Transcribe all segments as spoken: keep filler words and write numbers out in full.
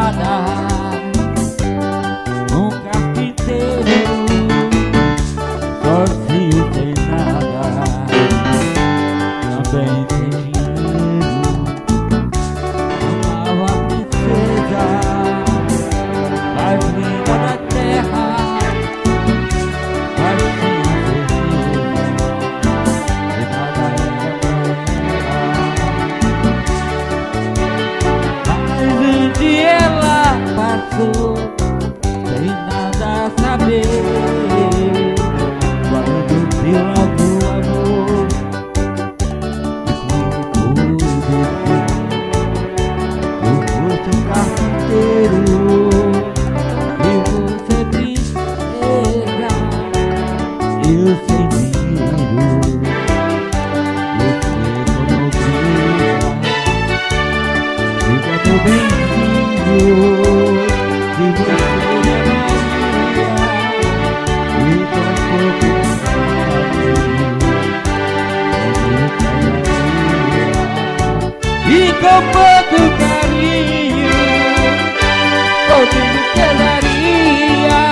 nada. Um carpinteiro sozinho sem nada, também sem dinheiro. Amava a princesa mais linda da terra, mas tinha certeza que nada era pra ela. Mas um dia ela passou sem nada saber. Quando viu logo o amor e com tudo eu fosse um carpinteiro e você princesa, eu sem dinheiro, você como briga. Fica teu benzinho de você. E com pouco carinho, comigo quedaria.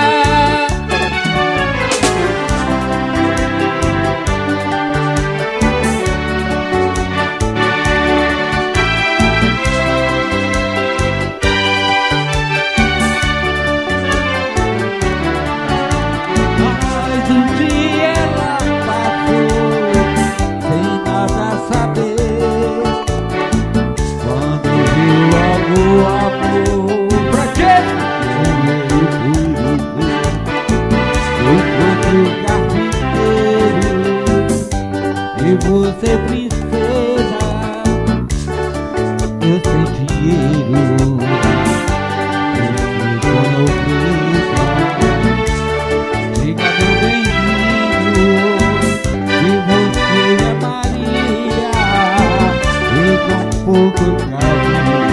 Mas um dia ela passou sem nada saber. O amor pra quê? Eu fosse o carpinteiro e você princesa, eu sem dinheiro, eu quando brisa. Fica meu benzinho e você é Maria, e com pouco carinho.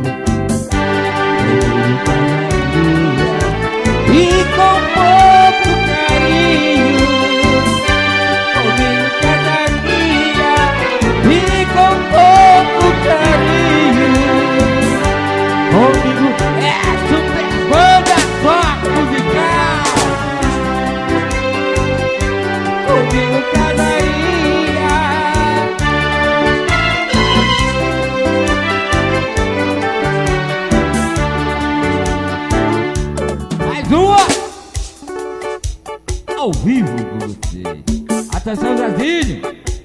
E com pouco carinho, comigo quedaria. E com pouco carinho, comigo é super banda rock musical. Comigo quedaria. Mais uma! Ao vivo com você. Atenção, Zezinho!